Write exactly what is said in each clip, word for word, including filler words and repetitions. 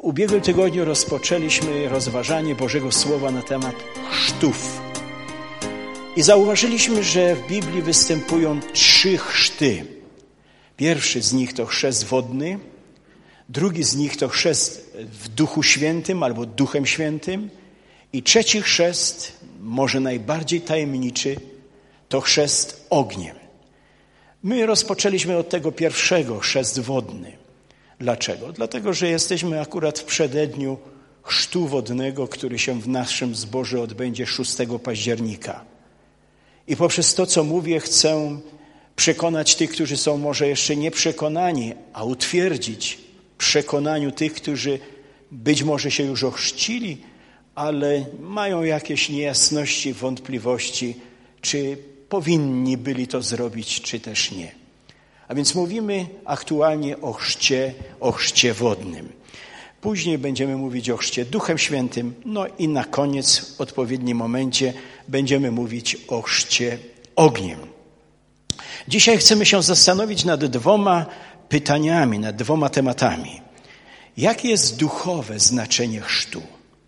W ubiegłym tygodniu rozpoczęliśmy rozważanie Bożego Słowa na temat chrztów. I zauważyliśmy, że w Biblii występują trzy chrzty. Pierwszy z nich to chrzest wodny, drugi z nich to chrzest w Duchu Świętym albo Duchem Świętym i trzeci chrzest, może najbardziej tajemniczy, to chrzest ogniem. My rozpoczęliśmy od tego pierwszego, chrzest wodny. Dlaczego? Dlatego, że jesteśmy akurat w przededniu chrztu wodnego, który się w naszym zborze odbędzie szóstego października. I poprzez to, co mówię, chcę przekonać tych, którzy są może jeszcze nieprzekonani, a utwierdzić w przekonaniu tych, którzy być może się już ochrzcili, ale mają jakieś niejasności, wątpliwości, czy powinni byli to zrobić, czy też nie. A więc mówimy aktualnie o chrzcie, o chrzcie wodnym. Później będziemy mówić o chrzcie Duchem Świętym, no i na koniec, w odpowiednim momencie, będziemy mówić o chrzcie ogniem. Dzisiaj chcemy się zastanowić nad dwoma pytaniami, nad dwoma tematami. Jakie jest duchowe znaczenie chrztu?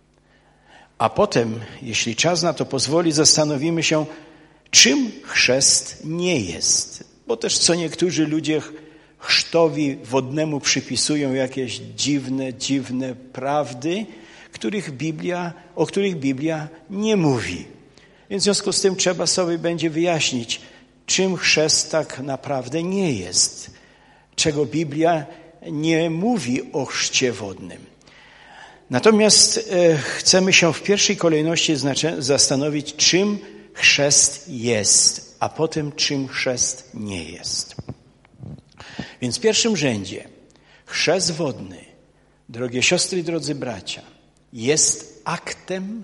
A potem, jeśli czas na to pozwoli, zastanowimy się, czym chrzest nie jest. Bo też co niektórzy ludzie chrztowi wodnemu przypisują jakieś dziwne, dziwne prawdy, których Biblia, o których Biblia nie mówi. Więc w związku z tym trzeba sobie będzie wyjaśnić, czym chrzest tak naprawdę nie jest, czego Biblia nie mówi o chrzcie wodnym. Natomiast e, chcemy się w pierwszej kolejności znaczy, zastanowić, czym chrzest jest, a potem czym chrzest nie jest. Więc w pierwszym rzędzie chrzest wodny, drogie siostry i drodzy bracia, jest aktem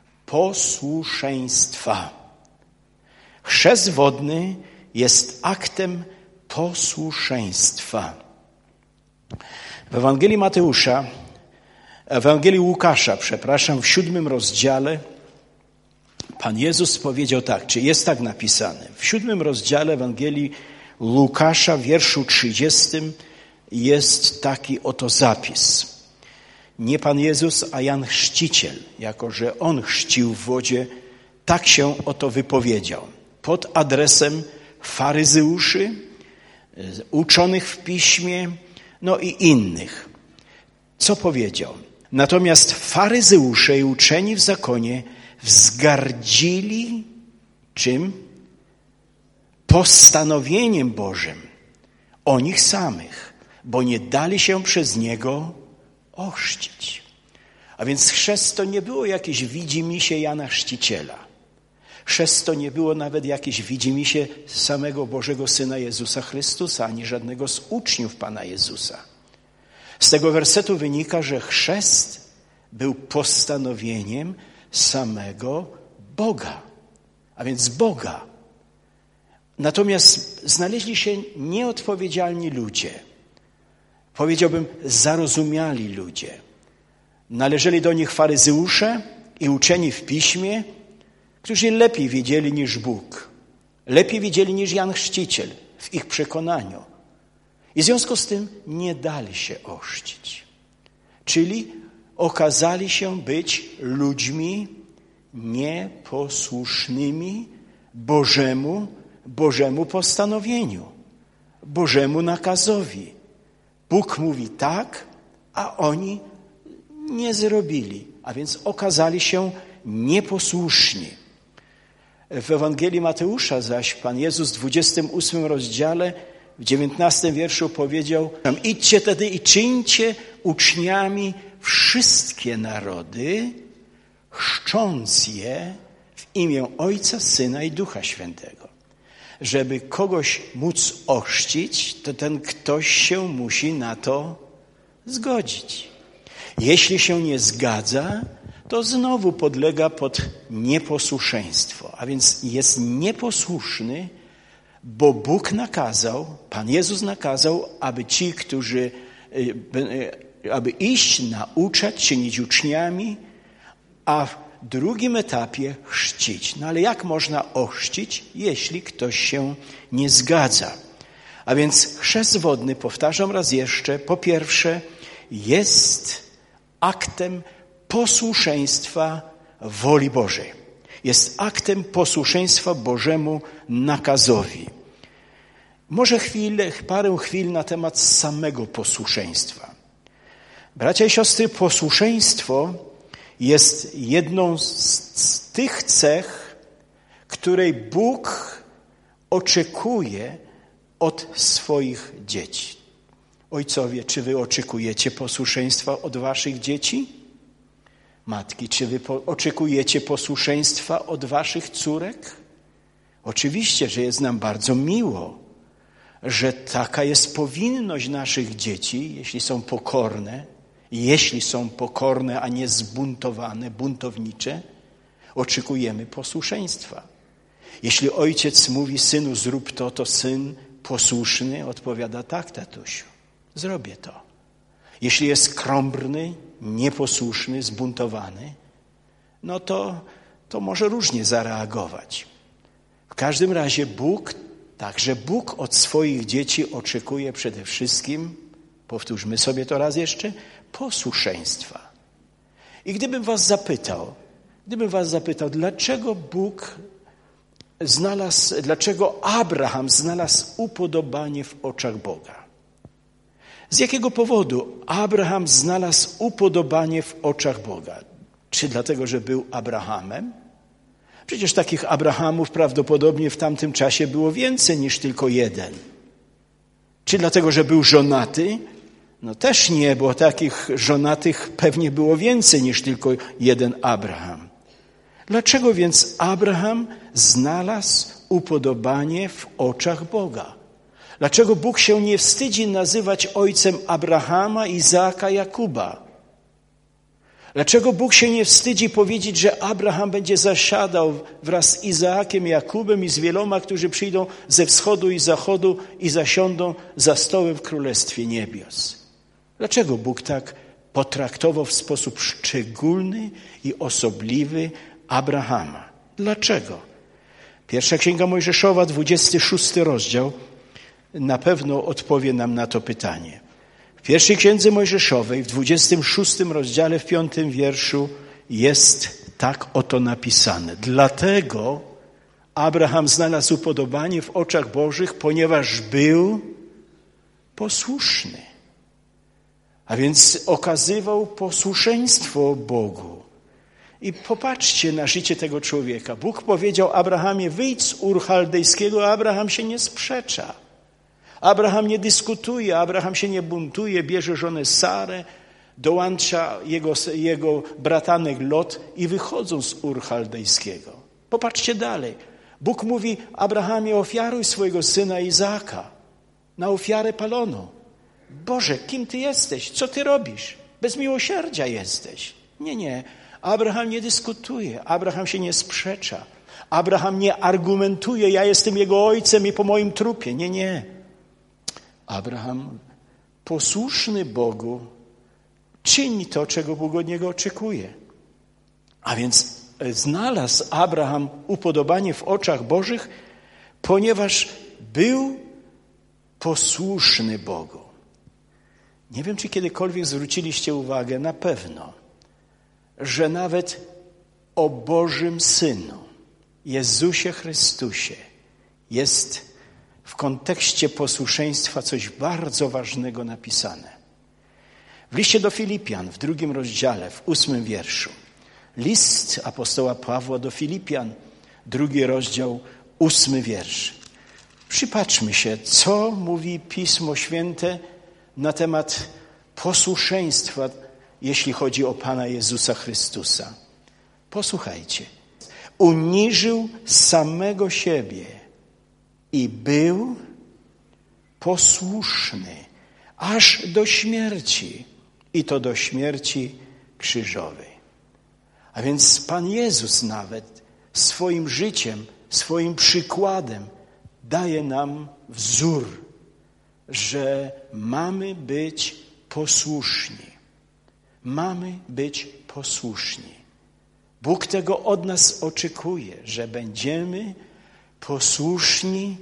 posłuszeństwa. Chrzest wodny jest aktem posłuszeństwa. W Ewangelii Mateusza, w Ewangelii Łukasza, przepraszam, w siódmym rozdziale Pan Jezus powiedział tak, czy jest tak napisane. W siódmym rozdziale Ewangelii Łukasza, w wierszu trzydziestym jest taki oto zapis. Nie Pan Jezus, a Jan Chrzciciel, jako że On chrzcił w wodzie, tak się oto wypowiedział. Pod adresem faryzeuszy, uczonych w piśmie, no i innych. Co powiedział? Natomiast faryzeusze i uczeni w zakonie wzgardzili czym? Postanowieniem Bożym o nich samych, bo nie dali się przez Niego ochrzcić. A więc chrzest to nie było jakieś widzimisię Jana Chrzciciela. Chrzest to nie było nawet jakieś widzimisię samego Bożego Syna Jezusa Chrystusa, ani żadnego z uczniów Pana Jezusa. Z tego wersetu wynika, że chrzest był postanowieniem samego Boga, a więc Boga. Natomiast znaleźli się nieodpowiedzialni ludzie. Powiedziałbym, zarozumiali ludzie. Należeli do nich faryzeusze i uczeni w piśmie, którzy lepiej wiedzieli niż Bóg. Lepiej wiedzieli niż Jan Chrzciciel w ich przekonaniu. I w związku z tym nie dali się ochrzcić. Czyli okazali się być ludźmi nieposłusznymi Bożemu, Bożemu postanowieniu, Bożemu nakazowi. Bóg mówi tak, a oni nie zrobili, a więc okazali się nieposłuszni. W Ewangelii Mateusza zaś Pan Jezus w dwudziestym ósmym rozdziale, w dziewiętnastym wierszu powiedział: idźcie tedy i czyńcie uczniami wszystkie narody, chrzcząc je w imię Ojca, Syna i Ducha Świętego. Żeby kogoś móc ochrzcić, to ten ktoś się musi na to zgodzić. Jeśli się nie zgadza, to znowu podlega pod nieposłuszeństwo. A więc jest nieposłuszny, bo Bóg nakazał, Pan Jezus nakazał, aby ci, którzy, aby iść, nauczać, czynić uczniami, a w drugim etapie chrzcić. No ale jak można ochrzcić, jeśli ktoś się nie zgadza? A więc chrzest wodny, powtarzam raz jeszcze, po pierwsze, jest aktem posłuszeństwa woli Bożej. Jest aktem posłuszeństwa Bożemu nakazowi. Może chwilę, parę chwil na temat samego posłuszeństwa. Bracia i siostry, posłuszeństwo jest jedną z, z tych cech, której Bóg oczekuje od swoich dzieci. Ojcowie, czy wy oczekujecie posłuszeństwa od waszych dzieci? Matki, czy wy po, oczekujecie posłuszeństwa od waszych córek? Oczywiście, że jest nam bardzo miło, że taka jest powinność naszych dzieci, jeśli są pokorne, jeśli są pokorne, a nie zbuntowane, buntownicze, oczekujemy posłuszeństwa. Jeśli ojciec mówi, synu, zrób to, to syn posłuszny odpowiada, tak, tatusiu, zrobię to. Jeśli jest krąbrny, nieposłuszny, zbuntowany, no to, to może różnie zareagować. W każdym razie Bóg, także Bóg od swoich dzieci oczekuje przede wszystkim, powtórzmy sobie to raz jeszcze, posłuszeństwa. I gdybym was zapytał, gdybym was zapytał, dlaczego Bóg znalazł, dlaczego Abraham znalazł upodobanie w oczach Boga? Z jakiego powodu Abraham znalazł upodobanie w oczach Boga? Czy dlatego, że był Abrahamem? Przecież takich Abrahamów prawdopodobnie w tamtym czasie było więcej niż tylko jeden. Czy dlatego, że był żonaty? No też nie, bo takich żonatych pewnie było więcej niż tylko jeden Abraham. Dlaczego więc Abraham znalazł upodobanie w oczach Boga? Dlaczego Bóg się nie wstydzi nazywać ojcem Abrahama, Izaaka, Jakuba? Dlaczego Bóg się nie wstydzi powiedzieć, że Abraham będzie zasiadał wraz z Izaakiem, Jakubem i z wieloma, którzy przyjdą ze wschodu i zachodu i zasiądą za stołem w Królestwie Niebios? Dlaczego Bóg tak potraktował w sposób szczególny i osobliwy Abrahama? Dlaczego? Pierwsza Księga Mojżeszowa, dwudziesty szósty rozdział, na pewno odpowie nam na to pytanie. W pierwszej Księdze Mojżeszowej, w dwudziestym szóstym rozdziale, w piątym wierszu jest tak oto napisane. Dlatego Abraham znalazł upodobanie w oczach Bożych, ponieważ był posłuszny. A więc okazywał posłuszeństwo Bogu. I popatrzcie na życie tego człowieka. Bóg powiedział Abrahamie, wyjdź z Ur Chaldejskiego, a Abraham się nie sprzecza. Abraham nie dyskutuje, Abraham się nie buntuje, bierze żonę Sarę, dołącza jego, jego bratanek Lot i wychodzą z Ur Chaldejskiego. Popatrzcie dalej. Bóg mówi, Abrahamie, ofiaruj swojego syna Izaaka na ofiarę paloną. Boże, kim ty jesteś? Co ty robisz? Bez miłosierdzia jesteś. Nie, nie. Abraham nie dyskutuje. Abraham się nie sprzecza. Abraham nie argumentuje, ja jestem jego ojcem i po moim trupie. Nie, nie. Abraham, posłuszny Bogu, czyni to, czego Bóg od niego oczekuje. A więc znalazł Abraham upodobanie w oczach Bożych, ponieważ był posłuszny Bogu. Nie wiem, czy kiedykolwiek zwróciliście uwagę, na pewno, że nawet o Bożym Synu, Jezusie Chrystusie, jest w kontekście posłuszeństwa coś bardzo ważnego napisane. W liście do Filipian, w drugim rozdziale, w ósmym wierszu. List apostoła Pawła do Filipian, drugi rozdział, ósmy wiersz. Przypatrzmy się, co mówi Pismo Święte na temat posłuszeństwa, jeśli chodzi o Pana Jezusa Chrystusa. Posłuchajcie. Uniżył samego siebie i był posłuszny aż do śmierci, i to do śmierci krzyżowej. A więc Pan Jezus nawet swoim życiem, swoim przykładem daje nam wzór, że mamy być posłuszni. Mamy być posłuszni. Bóg tego od nas oczekuje, że będziemy posłuszni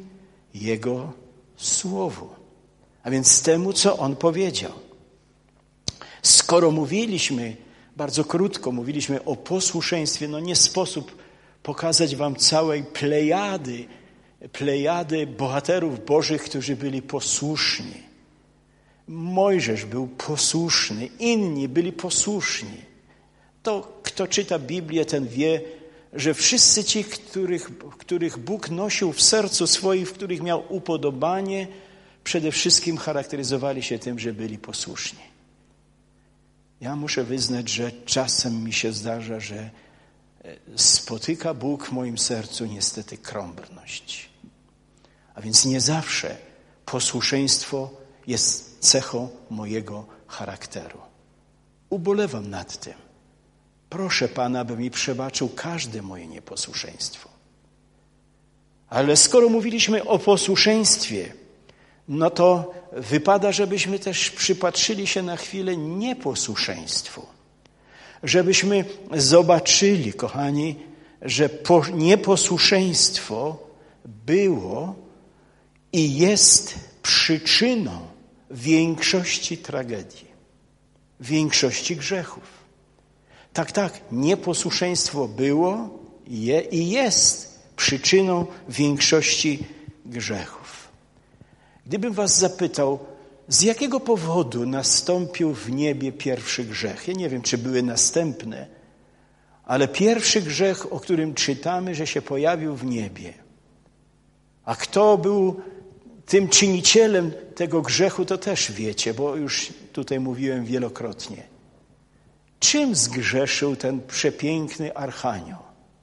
Jego Słowu. A więc temu, co On powiedział. Skoro mówiliśmy, bardzo krótko mówiliśmy o posłuszeństwie, no nie sposób pokazać wam całej plejady, plejady bohaterów bożych, którzy byli posłuszni. Mojżesz był posłuszny, inni byli posłuszni. To kto czyta Biblię, ten wie, że wszyscy ci, których, których Bóg nosił w sercu swoim, w których miał upodobanie, przede wszystkim charakteryzowali się tym, że byli posłuszni. Ja muszę wyznać, że czasem mi się zdarza, że spotyka Bóg w moim sercu niestety krąbrność. A więc nie zawsze posłuszeństwo jest cechą mojego charakteru. Ubolewam nad tym. Proszę Pana, aby mi przebaczył każde moje nieposłuszeństwo. Ale skoro mówiliśmy o posłuszeństwie, no to wypada, żebyśmy też przypatrzyli się na chwilę nieposłuszeństwu. Żebyśmy zobaczyli, kochani, że nieposłuszeństwo było i jest przyczyną większości tragedii, większości grzechów. Tak, tak, nieposłuszeństwo było je, i jest przyczyną większości grzechów. Gdybym was zapytał, z jakiego powodu nastąpił w niebie pierwszy grzech? Ja nie wiem, czy były następne, ale pierwszy grzech, o którym czytamy, że się pojawił w niebie. A kto był tym czynicielem tego grzechu, to też wiecie, bo już tutaj mówiłem wielokrotnie. Czym zgrzeszył ten przepiękny Archanioł?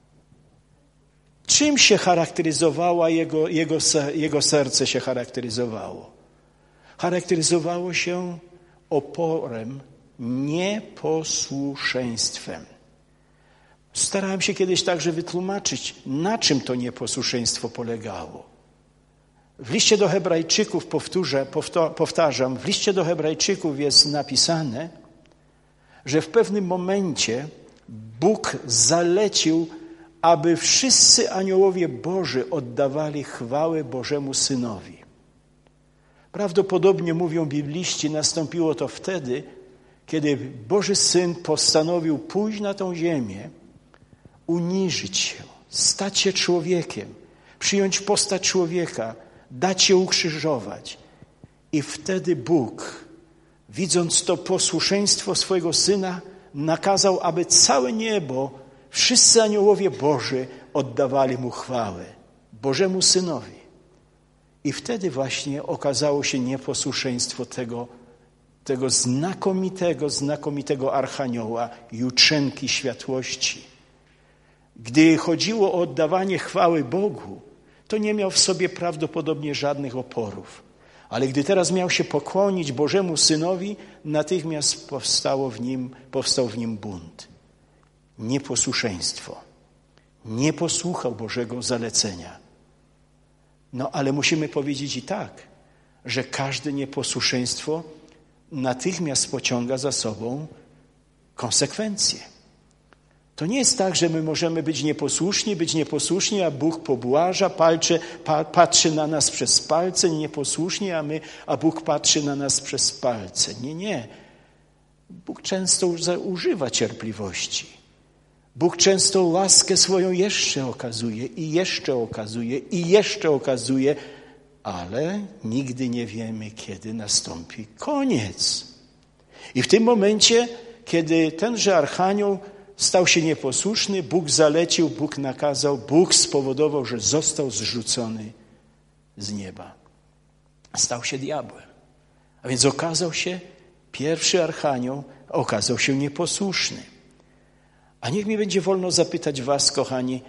Czym się charakteryzowała jego, jego, jego serce się charakteryzowało? Charakteryzowało się oporem, nieposłuszeństwem. Starałem się kiedyś także wytłumaczyć, na czym to nieposłuszeństwo polegało. W liście do Hebrajczyków, powtórzę, powtarzam, w liście do Hebrajczyków jest napisane, że w pewnym momencie Bóg zalecił, aby wszyscy aniołowie Boży oddawali chwałę Bożemu Synowi. Prawdopodobnie, mówią bibliści, nastąpiło to wtedy, kiedy Boży Syn postanowił pójść na tą ziemię, uniżyć się, stać się człowiekiem, przyjąć postać człowieka, dać się ukrzyżować. I wtedy Bóg, widząc to posłuszeństwo swojego Syna, nakazał, aby całe niebo, wszyscy aniołowie Boży oddawali Mu chwałę, Bożemu Synowi. I wtedy właśnie okazało się nieposłuszeństwo tego, tego znakomitego, znakomitego Archanioła, jutrzenki światłości. Gdy chodziło o oddawanie chwały Bogu, to nie miał w sobie prawdopodobnie żadnych oporów. Ale gdy teraz miał się pokłonić Bożemu Synowi, natychmiast powstało w nim, powstał w nim bunt. Nieposłuszeństwo. Nie posłuchał Bożego zalecenia. No ale musimy powiedzieć i tak, że każde nieposłuszeństwo natychmiast pociąga za sobą konsekwencje. To nie jest tak, że my możemy być nieposłuszni, być nieposłuszni, a Bóg pobłaża, palcze, pa, patrzy na nas przez palce, nieposłuszni, a, my, a Bóg patrzy na nas przez palce. Nie, nie. Bóg często używa cierpliwości. Bóg często łaskę swoją jeszcze okazuje i jeszcze okazuje i jeszcze okazuje, ale nigdy nie wiemy, kiedy nastąpi koniec. I w tym momencie, kiedy tenże Archanioł stał się nieposłuszny, Bóg zalecił, Bóg nakazał, Bóg spowodował, że został zrzucony z nieba. Stał się diabłem. A więc okazał się, pierwszy Archanioł okazał się nieposłuszny. A niech mi będzie wolno zapytać was, kochani,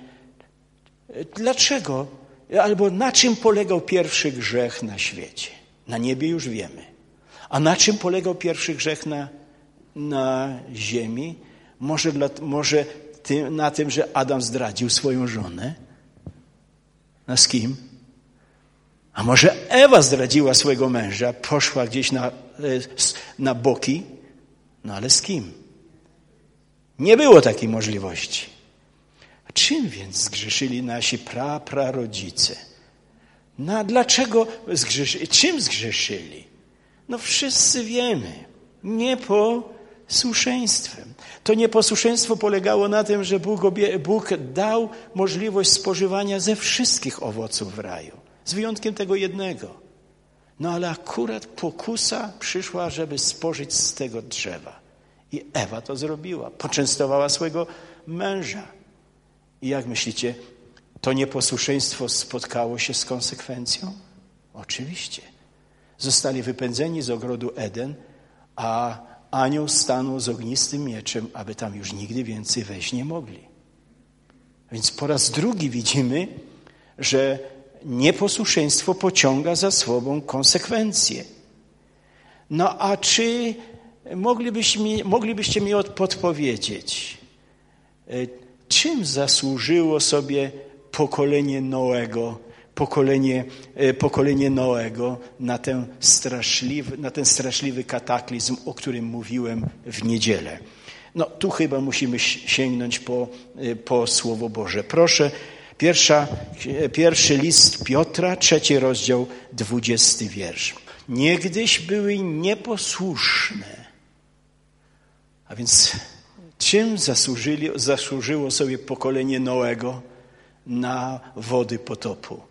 dlaczego, albo na czym polegał pierwszy grzech na świecie? Na niebie już wiemy. A na czym polegał pierwszy grzech na, na ziemi? Może, dla, może ty, na tym, że Adam zdradził swoją żonę? No z kim? A może Ewa zdradziła swojego męża, poszła gdzieś na, na boki? No ale z kim? Nie było takiej możliwości. A czym więc zgrzeszyli nasi pra, prarodzice? No a dlaczego zgrzeszyli? Czym zgrzeszyli? No wszyscy wiemy. Nie po Nieposłuszeństwem. To nieposłuszeństwo polegało na tym, że Bóg, obie, Bóg dał możliwość spożywania ze wszystkich owoców w raju. Z wyjątkiem tego jednego. No ale akurat pokusa przyszła, żeby spożyć z tego drzewa. I Ewa to zrobiła. Poczęstowała swojego męża. I jak myślicie, to nieposłuszeństwo spotkało się z konsekwencją? Oczywiście. Zostali wypędzeni z ogrodu Eden, a anioł stanął z ognistym mieczem, aby tam już nigdy więcej wejść nie mogli. Więc po raz drugi widzimy, że nieposłuszeństwo pociąga za sobą konsekwencje. No a czy moglibyście, moglibyście mi podpowiedzieć, czym zasłużyło sobie pokolenie Noego, pokolenie, pokolenie Noego na ten straszliwy, na ten straszliwy kataklizm, o którym mówiłem w niedzielę? No tu chyba musimy sięgnąć po, po Słowo Boże. Proszę, pierwsza, pierwszy list Piotra, trzeci rozdział, dwudziesty wiersz. Niegdyś były nieposłuszne. A więc czym zasłużyli, zasłużyło sobie pokolenie Noego na wody potopu?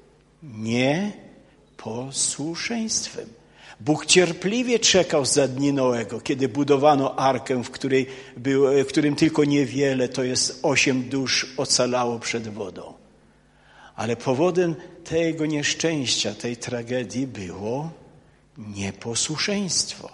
Nieposłuszeństwem. Bóg cierpliwie czekał za dni Noego, kiedy budowano arkę, w, której był, w którym tylko niewiele, to jest osiem dusz, ocalało przed wodą. Ale powodem tego nieszczęścia, tej tragedii było nieposłuszeństwo.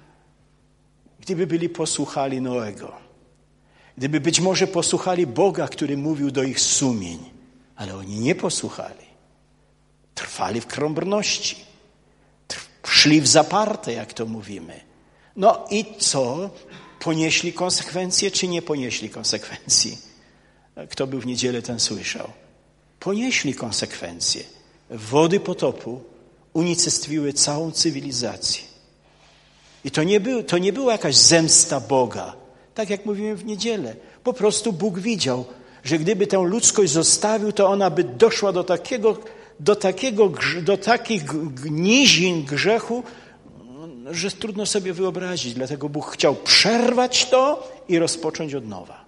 Gdyby byli posłuchali Noego, gdyby być może posłuchali Boga, który mówił do ich sumień, ale oni nie posłuchali. Trwali w krąbrności. Szli w zaparte, jak to mówimy. No i co? Ponieśli konsekwencje, czy nie ponieśli konsekwencji? Kto był w niedzielę, ten słyszał. Ponieśli konsekwencje. Wody potopu unicestwiły całą cywilizację. I to nie, był, to nie była jakaś zemsta Boga, tak jak mówiłem w niedzielę. Po prostu Bóg widział, że gdyby tę ludzkość zostawił, to ona by doszła do takiego, do takiego, do takich nizin grzechu, że trudno sobie wyobrazić. Dlatego Bóg chciał przerwać to i rozpocząć od nowa.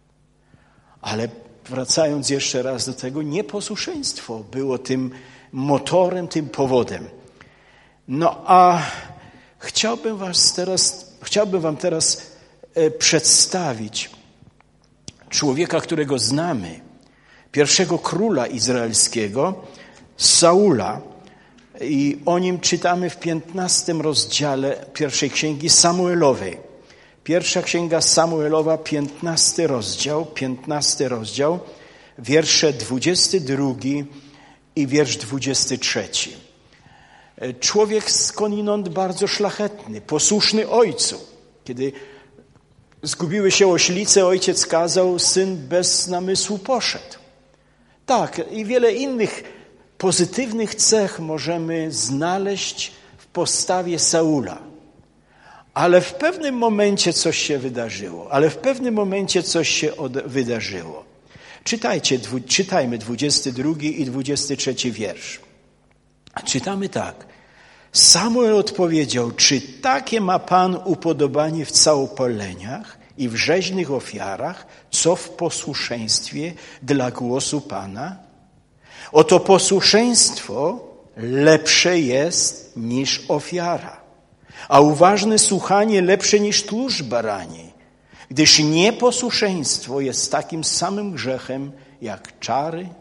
Ale wracając jeszcze raz do tego, nieposłuszeństwo było tym motorem, tym powodem. No a chciałbym was teraz, chciałbym wam teraz przedstawić człowieka, którego znamy, pierwszego króla izraelskiego, Saula. I o nim czytamy w piętnastym rozdziale pierwszej księgi Samuelowej. Pierwsza księga Samuelowa, piętnasty rozdział, piętnasty rozdział, wiersze dwudziesty drugi i wiersz dwudziesty trzeci. Człowiek skądinąd bardzo szlachetny, posłuszny ojcu. Kiedy zgubiły się oślice, ojciec kazał, syn bez namysłu poszedł. Tak, i wiele innych pozytywnych cech możemy znaleźć w postawie Saula. Ale w pewnym momencie coś się wydarzyło. Ale w pewnym momencie coś się od, wydarzyło. Czytajcie, dwu, czytajmy dwudziesty drugi i dwudziesty trzeci wiersz. Czytamy tak. Samuel odpowiedział, czy takie ma Pan upodobanie w całopaleniach i w rzeźnych ofiarach, co w posłuszeństwie dla głosu Pana? Oto posłuszeństwo lepsze jest niż ofiara, a uważne słuchanie lepsze niż tłuszcz barani, gdyż nieposłuszeństwo jest takim samym grzechem jak czary,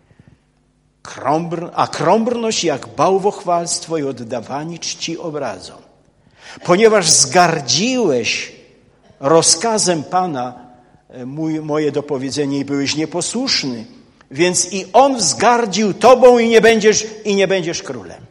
krąbr, a krąbrność jak bałwochwalstwo i oddawanie czci obrazom. Ponieważ zgardziłeś rozkazem Pana, mój, moje dopowiedzenie, i byłeś nieposłuszny, więc i On wzgardził tobą i nie będziesz, i nie będziesz królem.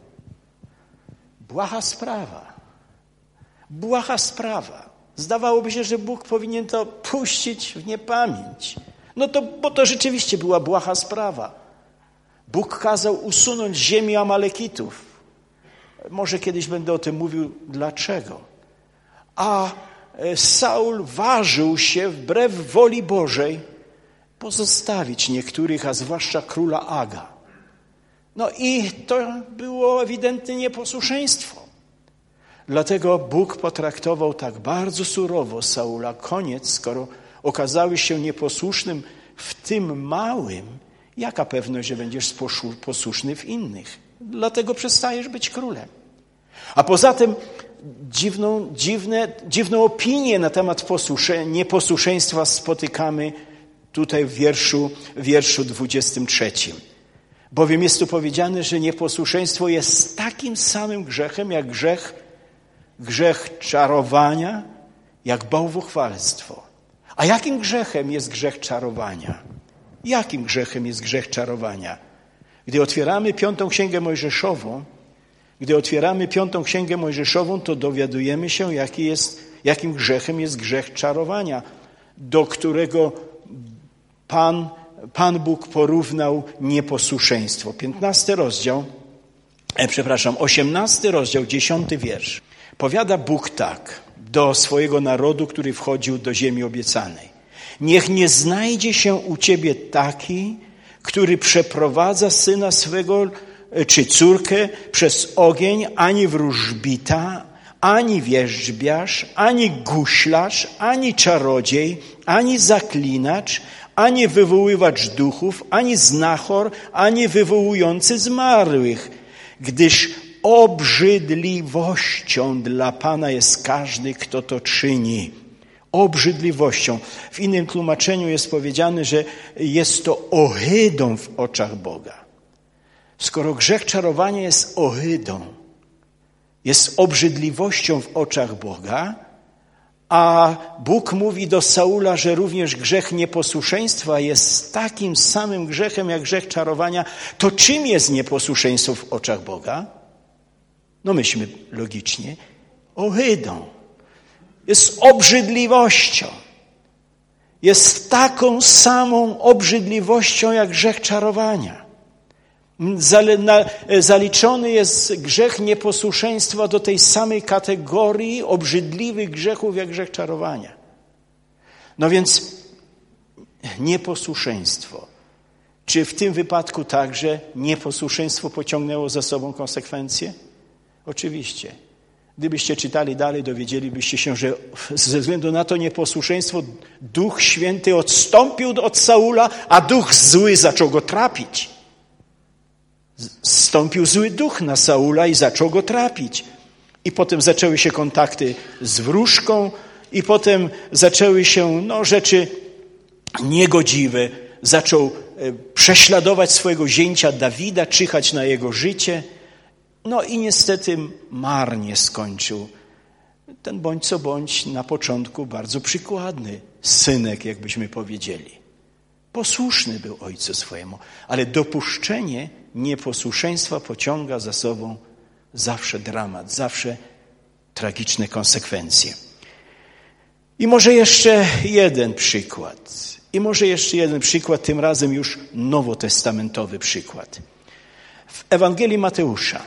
Błaha sprawa. Błaha sprawa. Zdawałoby się, że Bóg powinien to puścić w niepamięć. No to, bo to rzeczywiście była błaha sprawa. Bóg kazał usunąć z ziemi Amalekitów. Może kiedyś będę o tym mówił, dlaczego. A Saul ważył się wbrew woli Bożej pozostawić niektórych, a zwłaszcza króla Aga. No i to było ewidentne nieposłuszeństwo. Dlatego Bóg potraktował tak bardzo surowo Saula. Koniec, skoro okazałeś się nieposłusznym w tym małym, jaka pewność, że będziesz posłuszny w innych? Dlatego przestajesz być królem. A poza tym dziwną, dziwne, dziwną opinię na temat posłusze, nieposłuszeństwa spotykamy tutaj w wierszu, w wierszu dwudziestym trzecim. Bowiem jest tu powiedziane, że nieposłuszeństwo jest takim samym grzechem, jak grzech, grzech czarowania, jak bałwochwalstwo. A jakim grzechem jest grzech czarowania? Jakim grzechem jest grzech czarowania? Gdy otwieramy piątą księgę Mojżeszową, gdy otwieramy piątą księgę Mojżeszową, to dowiadujemy się, jaki jest, jakim grzechem jest grzech czarowania, do którego Pan, Pan Bóg porównał nieposłuszeństwo. Piętnasty rozdział, e, przepraszam, osiemnasty rozdział, dziesiąty wiersz. Powiada Bóg tak do swojego narodu, który wchodził do ziemi obiecanej. Niech nie znajdzie się u ciebie taki, który przeprowadza syna swego czy córkę przez ogień, ani wróżbita, ani wierzbiarz, ani guślarz, ani czarodziej, ani zaklinacz, ani wywoływacz duchów, ani znachor, ani wywołujący zmarłych, gdyż obrzydliwością dla Pana jest każdy, kto to czyni. Obrzydliwością. W innym tłumaczeniu jest powiedziane, że jest to ohydą w oczach Boga. Skoro grzech czarowania jest ohydą, jest obrzydliwością w oczach Boga, a Bóg mówi do Saula, że również grzech nieposłuszeństwa jest takim samym grzechem jak grzech czarowania, to czym jest nieposłuszeństwo w oczach Boga? No myślmy logicznie, ohydą. Jest obrzydliwością. Jest taką samą obrzydliwością jak grzech czarowania. Zaliczony jest grzech nieposłuszeństwa do tej samej kategorii obrzydliwych grzechów jak grzech czarowania. No więc nieposłuszeństwo. Czy w tym wypadku także nieposłuszeństwo pociągnęło za sobą konsekwencje? Oczywiście. Gdybyście czytali dalej, dowiedzielibyście się, że ze względu na to nieposłuszeństwo Duch Święty odstąpił od Saula, a duch zły zaczął go trapić. Zstąpił zły duch na Saula i zaczął go trapić. I potem zaczęły się kontakty z wróżką i potem zaczęły się no, rzeczy niegodziwe. Zaczął prześladować swojego zięcia Dawida, czyhać na jego życie. No i niestety marnie skończył. Ten bądź co bądź na początku bardzo przykładny synek, jakbyśmy powiedzieli. Posłuszny był ojcu swojemu, ale dopuszczenie nieposłuszeństwa pociąga za sobą zawsze dramat, zawsze tragiczne konsekwencje. I może jeszcze jeden przykład. I może jeszcze jeden przykład, tym razem już nowotestamentowy przykład. W Ewangelii Mateusza,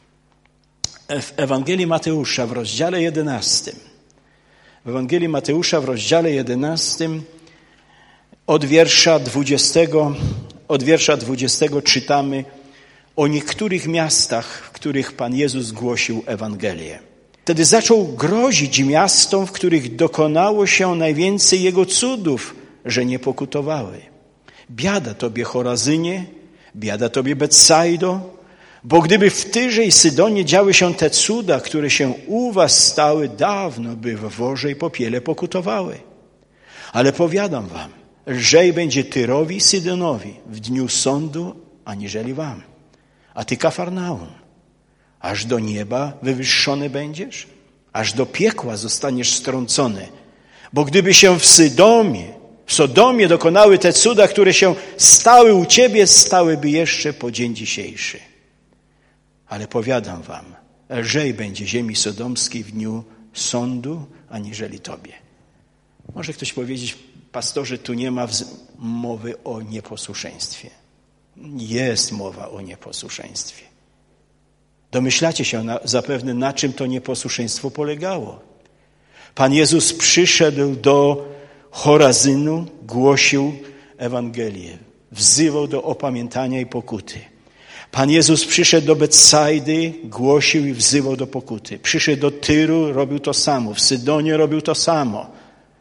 w Ewangelii Mateusza w rozdziale jedenastym, w Ewangelii Mateusza w rozdziale jedenastym od wiersza dwudziestego, od wiersza dwudziestego czytamy o niektórych miastach, w których Pan Jezus głosił Ewangelię. Wtedy zaczął grozić miastom, w których dokonało się najwięcej Jego cudów, że nie pokutowały. Biada tobie, Chorazynie, biada tobie, Betsaido, bo gdyby w Tyrze i Sydonie działy się te cuda, które się u was stały, dawno by w worze i popiele pokutowały. Ale powiadam wam, lżej będzie Tyrowi i Sydonowi w dniu sądu, aniżeli wam. A ty, Kafarnaum, aż do nieba wywyższony będziesz? Aż do piekła zostaniesz strącony. Bo gdyby się w Sydomie, w Sodomie dokonały te cuda, które się stały u ciebie, stałyby jeszcze po dzień dzisiejszy. Ale powiadam wam, lżej będzie ziemi sodomskiej w dniu sądu, aniżeli tobie. Może ktoś powiedzieć, pastorze, tu nie ma mowy o nieposłuszeństwie. Jest mowa o nieposłuszeństwie. Domyślacie się na, zapewne, na czym to nieposłuszeństwo polegało. Pan Jezus przyszedł do Chorazynu, głosił Ewangelię, wzywał do opamiętania i pokuty. Pan Jezus przyszedł do Betsajdy, głosił i wzywał do pokuty. Przyszedł do Tyru, robił to samo. W Sydonie robił to samo.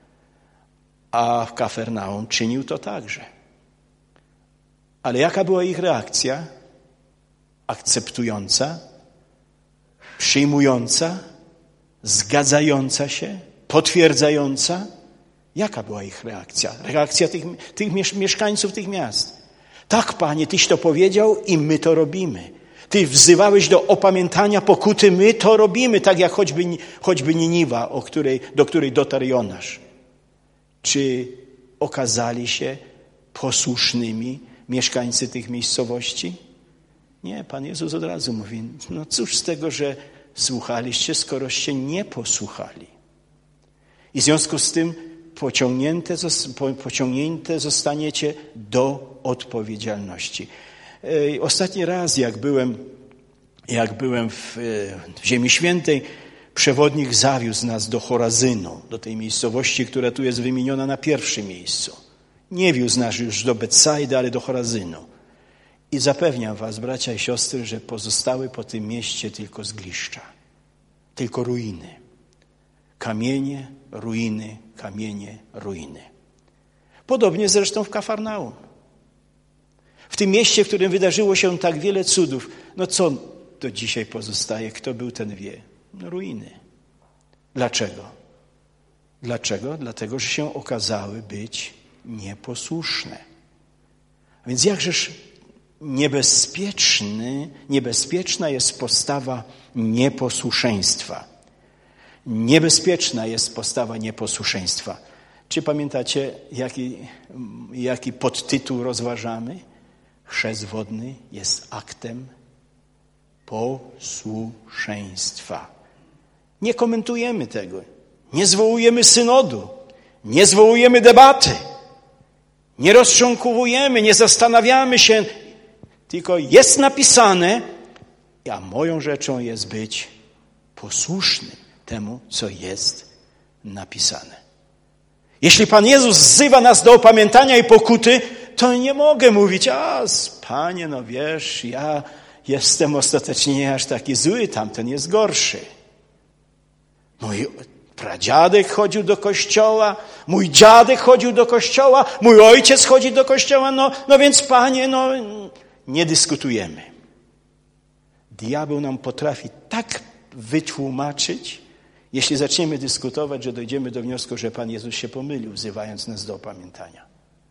A w Kafarnaum czynił to także. Ale jaka była ich reakcja? Akceptująca, przyjmująca, zgadzająca się, potwierdzająca? Jaka była ich reakcja? Reakcja tych, tych mieszkańców tych miast. Tak, Panie, Tyś to powiedział i my to robimy. Ty wzywałeś do opamiętania pokuty, my to robimy, tak jak choćby, choćby Niniwa, o której, do której dotarł Jonasz. Czy okazali się posłusznymi mieszkańcy tych miejscowości? Nie, Pan Jezus od razu mówi, no cóż z tego, że słuchaliście, skoroście nie posłuchali. I w związku z tym pociągnięte, pociągnięte zostaniecie do odpowiedzialności. Ostatni raz, jak byłem, jak byłem w, w Ziemi Świętej, przewodnik zawiózł nas do Chorazynu, do tej miejscowości, która tu jest wymieniona na pierwszym miejscu. Nie wiózł nas już do Betsajdy, ale do Chorazynu. I zapewniam was, bracia i siostry, że pozostały po tym mieście tylko zgliszcza, tylko ruiny. Kamienie, ruiny, kamienie, ruiny. Podobnie zresztą w Kafarnaum. W tym mieście, w którym wydarzyło się tak wiele cudów, no co do dzisiaj pozostaje? Kto był, ten wie. No ruiny. Dlaczego? Dlaczego? Dlatego, że się okazały być nieposłuszne. A więc jakżeż niebezpieczny, niebezpieczna jest postawa nieposłuszeństwa. Niebezpieczna jest postawa nieposłuszeństwa. Czy pamiętacie, jaki, jaki podtytuł rozważamy? Chrzest wodny jest aktem posłuszeństwa. Nie komentujemy tego. Nie zwołujemy synodu. Nie zwołujemy debaty. Nie roztrząkowujemy, nie zastanawiamy się. Tylko jest napisane, a moją rzeczą jest być posłusznym temu, co jest napisane. Jeśli Pan Jezus wzywa nas do opamiętania i pokuty, to nie mogę mówić, a Panie, no wiesz, ja jestem ostatecznie nie aż taki zły, tamten jest gorszy. Mój pradziadek chodził do kościoła, mój dziadek chodził do kościoła, mój ojciec chodzi do kościoła, no, no więc Panie, no nie dyskutujemy. Diabeł nam potrafi tak wytłumaczyć, jeśli zaczniemy dyskutować, że dojdziemy do wniosku, że Pan Jezus się pomylił, wzywając nas do opamiętania.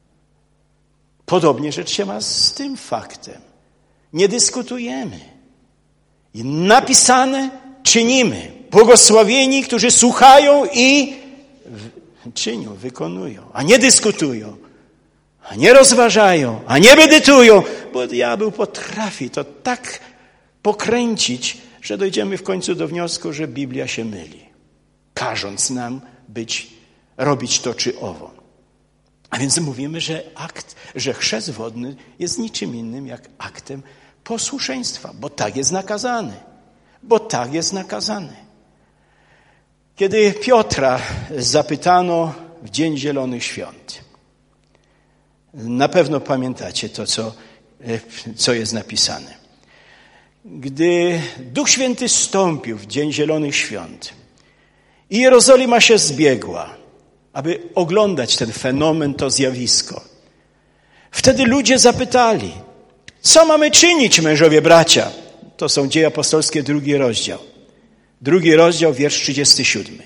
Podobnie rzecz się ma z tym faktem. Nie dyskutujemy. I napisane czynimy. Błogosławieni, którzy słuchają i czynią, wykonują, a nie dyskutują, a nie rozważają, a nie medytują, bo diabeł potrafi to tak pokręcić, że dojdziemy w końcu do wniosku, że Biblia się myli, każąc nam być, robić to czy owo. A więc mówimy, że akt, że chrzest wodny jest niczym innym jak aktem posłuszeństwa, bo tak jest nakazany. Bo tak jest nakazany. Kiedy Piotra zapytano w Dzień Zielonych Świąt, na pewno pamiętacie to, co, co jest napisane. Gdy Duch Święty zstąpił w Dzień Zielonych Świąt i Jerozolima się zbiegła, aby oglądać ten fenomen, to zjawisko, wtedy ludzie zapytali, co mamy czynić, mężowie bracia? To są Dzieje Apostolskie, drugi rozdział. Drugi rozdział, wiersz trzydziesty siódmy.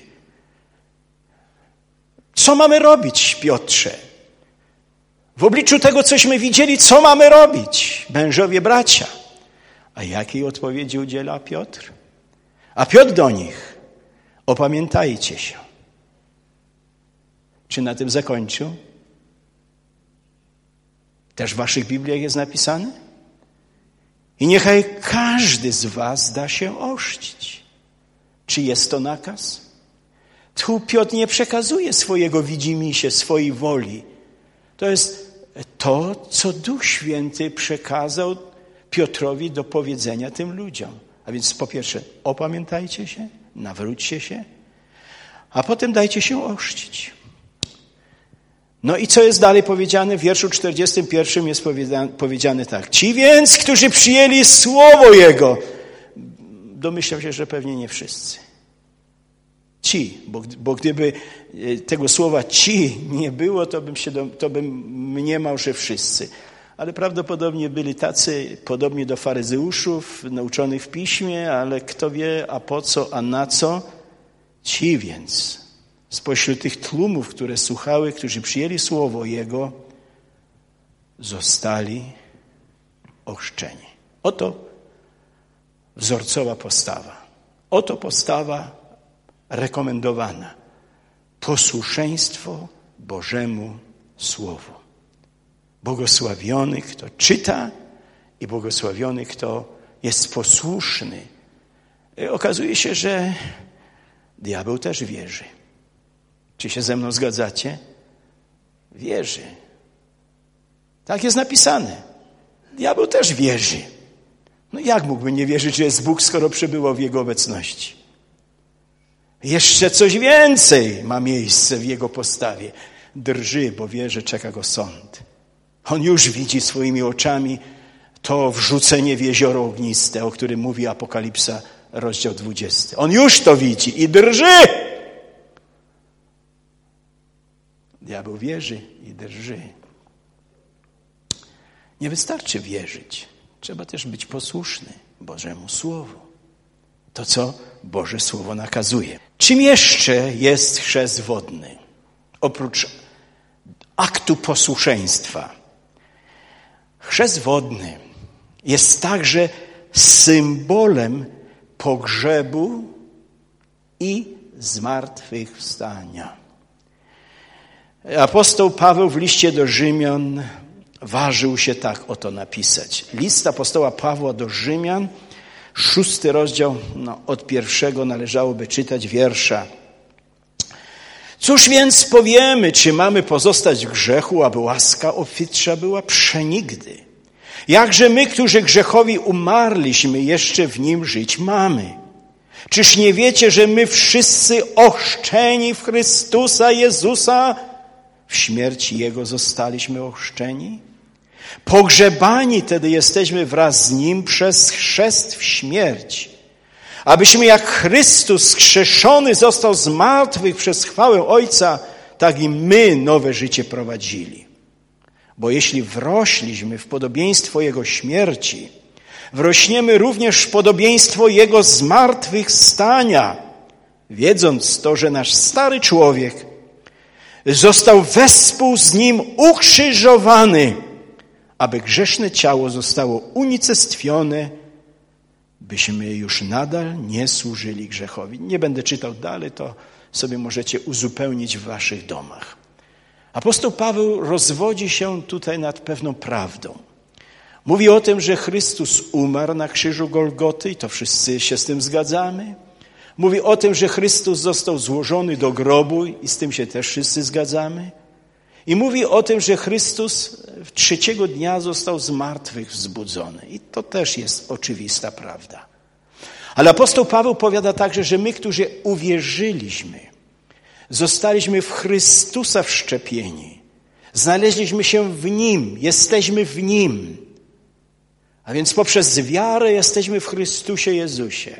Co mamy robić, Piotrze? W obliczu tego, cośmy widzieli, co mamy robić, mężowie bracia? A jakiej odpowiedzi udziela Piotr? A Piotr do nich, opamiętajcie się. Czy na tym zakończył? Też w waszych Bibliach jest napisane? I niechaj każdy z was da się ochrzcić. Czy jest to nakaz? Tu Piotr nie przekazuje swojego widzimisię, swojej woli. To jest to, co Duch Święty przekazał Piotrowi do powiedzenia tym ludziom. A więc po pierwsze, opamiętajcie się, nawróćcie się, a potem dajcie się ochrzcić. No i co jest dalej powiedziane? W wierszu czterdziestym pierwszym jest powiedziane tak. Ci więc, którzy przyjęli słowo Jego. Domyślam się, że pewnie nie wszyscy. Ci, bo, bo gdyby tego słowa ci nie było, to bym, się do, to bym mniemał, że wszyscy. Ale prawdopodobnie byli tacy, podobni do faryzeuszów, nauczonych w piśmie, ale kto wie, a po co, a na co? Ci więc, spośród tych tłumów, które słuchały, którzy przyjęli słowo Jego, zostali ochrzczeni. Oto wzorcowa postawa. Oto postawa rekomendowana. Posłuszeństwo Bożemu Słowu. Błogosławiony, kto czyta i błogosławiony, kto jest posłuszny. Okazuje się, że diabeł też wierzy. Czy się ze mną zgadzacie? Wierzy. Tak jest napisane. Diabeł też wierzy. No jak mógłby nie wierzyć, że jest Bóg, skoro przebywał w Jego obecności? Jeszcze coś więcej ma miejsce w Jego postawie. Drży, bo wie, że czeka go sąd. On już widzi swoimi oczami to wrzucenie w jezioro ogniste, o którym mówi Apokalipsa, rozdział dwudziesty. On już to widzi i drży. Diabeł wierzy i drży. Nie wystarczy wierzyć. Trzeba też być posłuszny Bożemu Słowu. To, co Boże Słowo nakazuje. Czym jeszcze jest chrzest wodny? Oprócz aktu posłuszeństwa. Chrzest wodny jest także symbolem pogrzebu i zmartwychwstania. Apostoł Paweł w liście do Rzymian ważył się tak oto napisać. List apostoła Pawła do Rzymian, szósty rozdział, no, od pierwszego należałoby czytać wiersza. Cóż więc powiemy, czy mamy pozostać w grzechu, aby łaska obfitsza była? Przenigdy. Jakże my, którzy grzechowi umarliśmy, jeszcze w nim żyć mamy? Czyż nie wiecie, że my wszyscy ochrzczeni w Chrystusa Jezusa, w śmierci Jego zostaliśmy ochrzczeni? Pogrzebani tedy jesteśmy wraz z Nim przez chrzest w śmierć, abyśmy jak Chrystus skrzeszony został z martwych przez chwałę Ojca, tak i my nowe życie prowadzili. Bo jeśli wrośliśmy w podobieństwo Jego śmierci, wrośniemy również w podobieństwo Jego zmartwychwstania, wiedząc to, że nasz stary człowiek został wespół z Nim ukrzyżowany, aby grzeszne ciało zostało unicestwione, byśmy już nadal nie służyli grzechowi. Nie będę czytał dalej, to sobie możecie uzupełnić w waszych domach. Apostoł Paweł rozwodzi się tutaj nad pewną prawdą. Mówi o tym, że Chrystus umarł na krzyżu Golgoty i to wszyscy się z tym zgadzamy. Mówi o tym, że Chrystus został złożony do grobu i z tym się też wszyscy zgadzamy. I mówi o tym, że Chrystus trzeciego dnia został z martwych wzbudzony. I to też jest oczywista prawda. Ale apostoł Paweł powiada także, że my, którzy uwierzyliśmy, zostaliśmy w Chrystusa wszczepieni. Znaleźliśmy się w Nim, jesteśmy w Nim. A więc poprzez wiarę jesteśmy w Chrystusie Jezusie.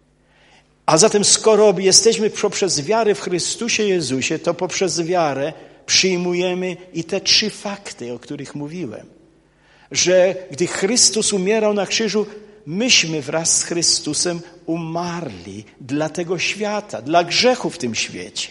A zatem skoro jesteśmy poprzez wiarę w Chrystusie Jezusie, to poprzez wiarę przyjmujemy i te trzy fakty, o których mówiłem. Że gdy Chrystus umierał na krzyżu, myśmy wraz z Chrystusem umarli dla tego świata, dla grzechu w tym świecie.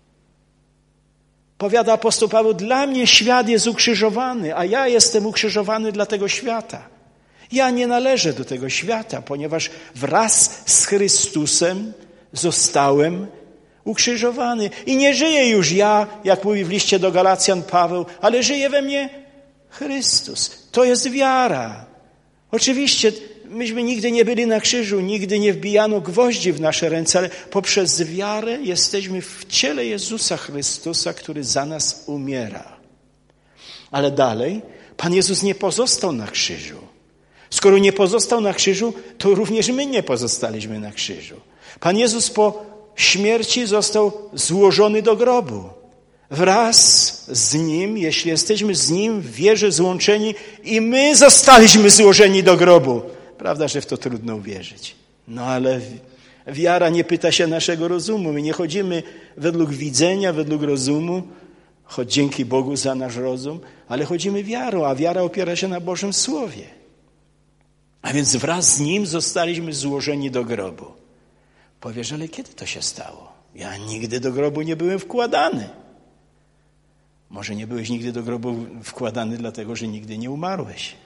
Powiada apostoł Paweł, dla mnie świat jest ukrzyżowany, a ja jestem ukrzyżowany dla tego świata. Ja nie należę do tego świata, ponieważ wraz z Chrystusem zostałem ukrzyżowany. I nie żyję już ja, jak mówi w liście do Galacjan Paweł, ale żyje we mnie Chrystus. To jest wiara. Oczywiście myśmy nigdy nie byli na krzyżu, nigdy nie wbijano gwoździ w nasze ręce, ale poprzez wiarę jesteśmy w ciele Jezusa Chrystusa, który za nas umiera. Ale dalej, Pan Jezus nie pozostał na krzyżu. Skoro nie pozostał na krzyżu, to również my nie pozostaliśmy na krzyżu. Pan Jezus po śmierci został złożony do grobu. Wraz z Nim, jeśli jesteśmy z Nim w wierze złączeni i my zostaliśmy złożeni do grobu. Prawda, że w to trudno uwierzyć. No ale wiara nie pyta się naszego rozumu. My nie chodzimy według widzenia, według rozumu, choć dzięki Bogu za nasz rozum, ale chodzimy wiarą, a wiara opiera się na Bożym Słowie. A więc wraz z Nim zostaliśmy złożeni do grobu. Powiesz, ale kiedy to się stało? Ja nigdy do grobu nie byłem wkładany. Może nie byłeś nigdy do grobu wkładany, dlatego że nigdy nie umarłeś.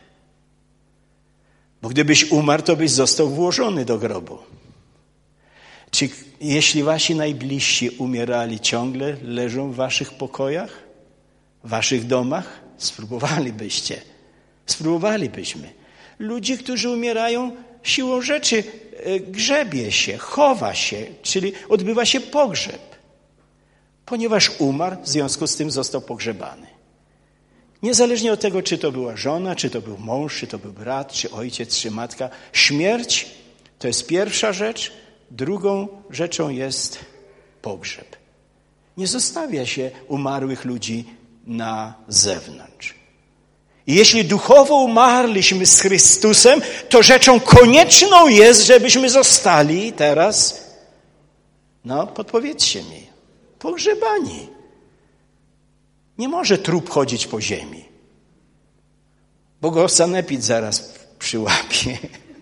Bo gdybyś umarł, to byś został włożony do grobu. Czy jeśli wasi najbliżsi umierali, ciągle leżą w waszych pokojach, w waszych domach? Spróbowalibyście. Spróbowalibyśmy. Ludzi, którzy umierają, siłą rzeczy grzebie się, chowa się, czyli odbywa się pogrzeb. Ponieważ umarł, w związku z tym został pogrzebany. Niezależnie od tego, czy to była żona, czy to był mąż, czy to był brat, czy ojciec, czy matka. Śmierć to jest pierwsza rzecz. Drugą rzeczą jest pogrzeb. Nie zostawia się umarłych ludzi na zewnątrz. I jeśli duchowo umarliśmy z Chrystusem, to rzeczą konieczną jest, żebyśmy zostali teraz, no podpowiedzcie mi, pogrzebani. Nie może trup chodzić po ziemi, bo go sanepid zaraz przyłapie.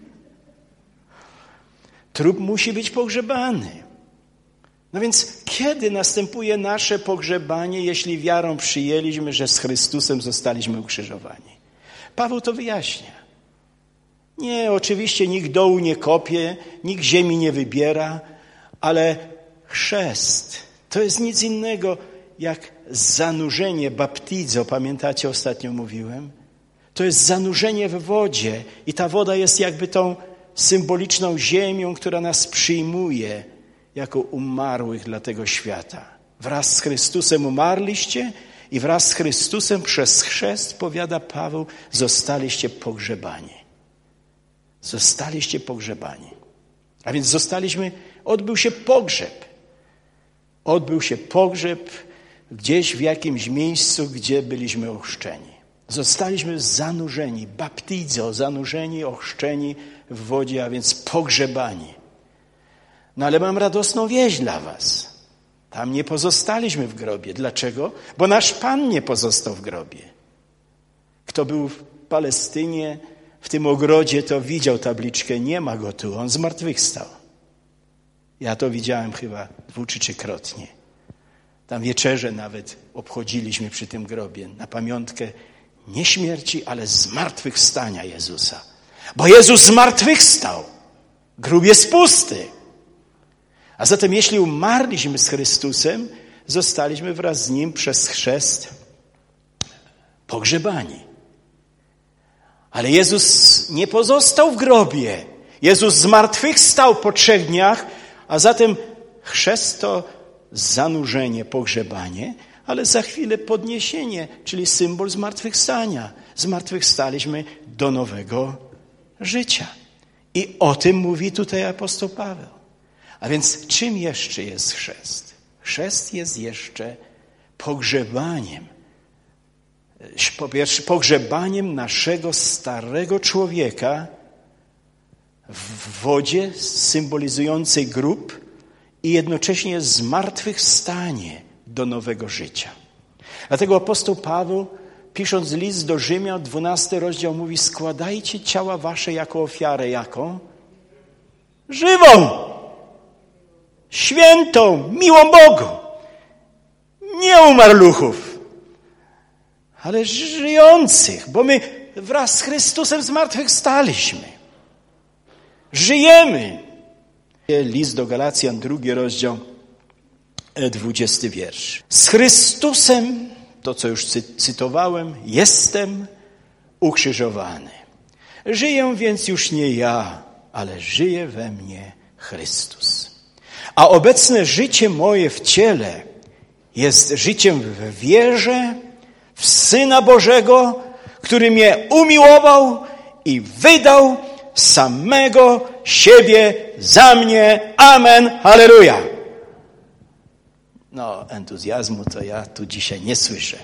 Trup musi być pogrzebany. No więc kiedy następuje nasze pogrzebanie, jeśli wiarą przyjęliśmy, że z Chrystusem zostaliśmy ukrzyżowani? Paweł to wyjaśnia. Nie, oczywiście nikt dołu nie kopie, nikt ziemi nie wybiera, ale chrzest to jest nic innego jak zanurzenie, baptizo, pamiętacie, ostatnio mówiłem? To jest zanurzenie w wodzie i ta woda jest jakby tą symboliczną ziemią, która nas przyjmuje jako umarłych dla tego świata. Wraz z Chrystusem umarliście i wraz z Chrystusem przez chrzest, powiada Paweł, zostaliście pogrzebani. Zostaliście pogrzebani. A więc zostaliśmy, odbył się pogrzeb. Odbył się pogrzeb gdzieś w jakimś miejscu, gdzie byliśmy ochrzczeni. Zostaliśmy zanurzeni, baptizo, zanurzeni, ochrzczeni w wodzie, a więc pogrzebani. No ale mam radosną wieść dla was. Tam nie pozostaliśmy w grobie. Dlaczego? Bo nasz Pan nie pozostał w grobie. Kto był w Palestynie, w tym ogrodzie, to widział tabliczkę, nie ma go tu, on zmartwychwstał. Ja to widziałem chyba dwu czy trzykrotnie. Tam wieczerze nawet obchodziliśmy przy tym grobie na pamiątkę nie śmierci, ale zmartwychwstania Jezusa. Bo Jezus zmartwychwstał. Grób jest pusty. A zatem jeśli umarliśmy z Chrystusem, zostaliśmy wraz z Nim przez chrzest pogrzebani. Ale Jezus nie pozostał w grobie. Jezus zmartwychwstał po trzech dniach, a zatem chrzest to zanurzenie, pogrzebanie, ale za chwilę podniesienie, czyli symbol zmartwychwstania. Zmartwychwstaliśmy do nowego życia. I o tym mówi tutaj apostoł Paweł. A więc czym jeszcze jest chrzest? Chrzest jest jeszcze pogrzebaniem. Po pierwsze, pogrzebaniem naszego starego człowieka w wodzie symbolizującej grób i jednocześnie zmartwychwstanie do nowego życia. Dlatego apostoł Paweł, pisząc list do Rzymian, dwunasty rozdział, mówi: składajcie ciała wasze jako ofiarę. Jaką? Żywą! Świętą, miłą Bogu. Nie umarluchów, ale żyjących, bo my wraz z Chrystusem zmartwychwstaliśmy. Żyjemy. List do Galacjan, drugi rozdział, dwudziesty wiersz. Z Chrystusem, to co już cytowałem, jestem ukrzyżowany. Żyję więc już nie ja, ale żyje we mnie Chrystus. A obecne życie moje w ciele jest życiem w wierze w Syna Bożego, który mnie umiłował i wydał samego siebie za mnie. Amen. Halleluja. No, entuzjazmu to ja tu dzisiaj nie słyszę.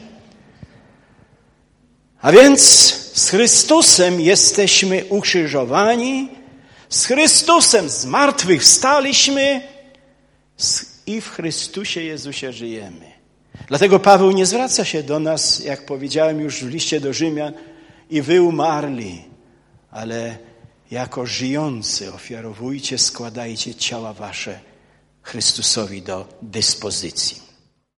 A więc z Chrystusem jesteśmy ukrzyżowani, z Chrystusem zmartwychwstaliśmy i w Chrystusie Jezusie żyjemy. Dlatego Paweł nie zwraca się do nas, jak powiedziałem już w liście do Rzymian, i wy umarli, ale jako żyjący ofiarowujcie, składajcie ciała wasze Chrystusowi do dyspozycji.